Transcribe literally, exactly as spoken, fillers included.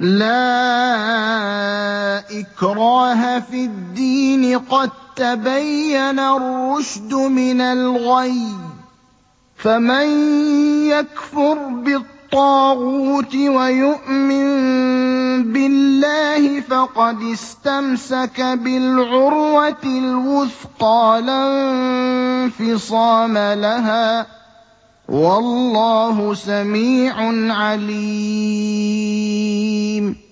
لَا إِكْرَاهَ فِي الدِّينِ ۖ قَد تَّبَيَّنَ الرُّشْدُ مِنَ الْغَيِّ ۚ فَمَن يَكْفُرْ بِالطَّاغُوتِ وَيُؤْمِن بِاللَّهِ فَقَدِ اسْتَمْسَكَ بِالْعُرْوَةِ الْوُثْقَىٰ لَا انفِصَامَ لَهَا ۗ وَاللَّهُ سَمِيعٌ عَلِيمٌ